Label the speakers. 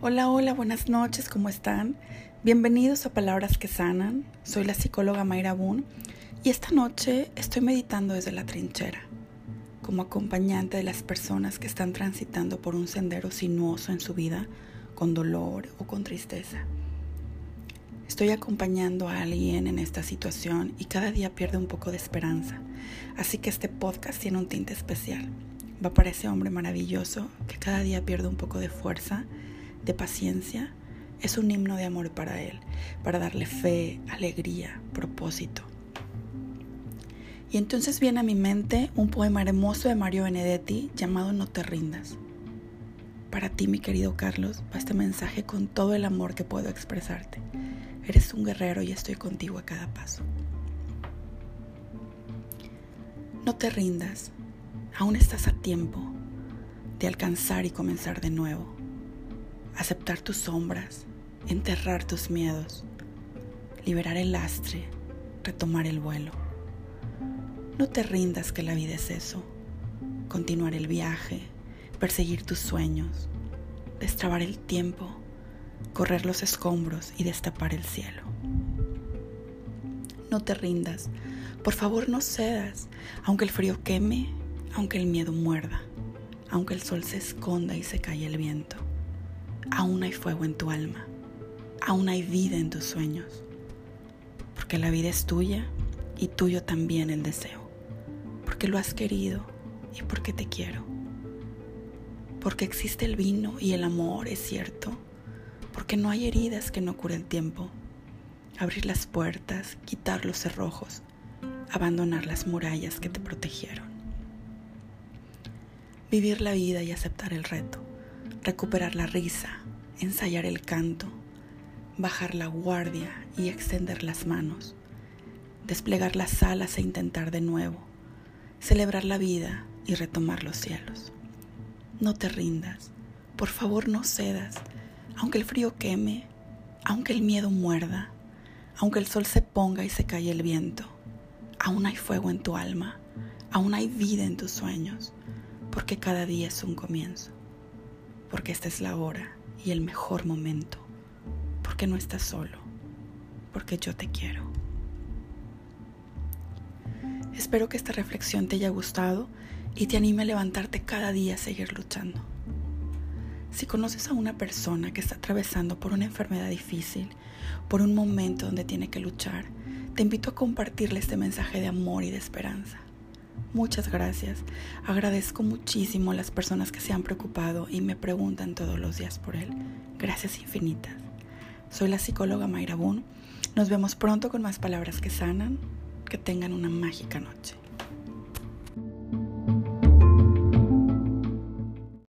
Speaker 1: Hola, hola, buenas noches, ¿cómo están? Bienvenidos a Palabras que Sanan. Soy la psicóloga Mayra Boone y esta noche estoy meditando desde la trinchera, como acompañante de las personas que están transitando por un sendero sinuoso en su vida, con dolor o con tristeza. Estoy acompañando a alguien en esta situación y cada día pierde un poco de esperanza, así que este podcast tiene un tinte especial. Va para ese hombre maravilloso que cada día pierde un poco de fuerza, de paciencia. Es un himno de amor para él, para darle fe, alegría, propósito. Y entonces viene a mi mente un poema hermoso de Mario Benedetti llamado No te rindas. Para ti, mi querido Carlos, va este mensaje con todo el amor que puedo expresarte. Eres un guerrero y estoy contigo a cada paso. No te rindas, aún estás a tiempo de alcanzar y comenzar de nuevo. Aceptar tus sombras, enterrar tus miedos, liberar el lastre, retomar el vuelo. No te rindas, que la vida es eso. Continuar el viaje, perseguir tus sueños, destrabar el tiempo, correr los escombros y destapar el cielo. No te rindas, por favor no cedas, aunque el frío queme, aunque el miedo muerda, aunque el sol se esconda y se calle el viento. Aún hay fuego en tu alma, aún hay vida en tus sueños, porque la vida es tuya y tuyo también el deseo, porque lo has querido y porque te quiero, porque existe el vino y el amor, es cierto, porque no hay heridas que no cure el tiempo. Abrir las puertas, quitar los cerrojos, abandonar las murallas que te protegieron. Vivir la vida y aceptar el reto. Recuperar la risa, ensayar el canto, bajar la guardia y extender las manos, desplegar las alas e intentar de nuevo, celebrar la vida y retomar los cielos. No te rindas, por favor no cedas, aunque el frío queme, aunque el miedo muerda, aunque el sol se ponga y se calle el viento. Aún hay fuego en tu alma, aún hay vida en tus sueños, porque cada día es un comienzo. Porque esta es la hora y el mejor momento, porque no estás solo, porque yo te quiero. Espero que esta reflexión te haya gustado y te anime a levantarte cada día a seguir luchando. Si conoces a una persona que está atravesando por una enfermedad difícil, por un momento donde tiene que luchar, te invito a compartirle este mensaje de amor y de esperanza. Muchas gracias. Agradezco muchísimo a las personas que se han preocupado y me preguntan todos los días por él. Gracias infinitas. Soy la psicóloga Mayra Boone. Nos vemos pronto con más palabras que sanan. Que tengan una mágica noche.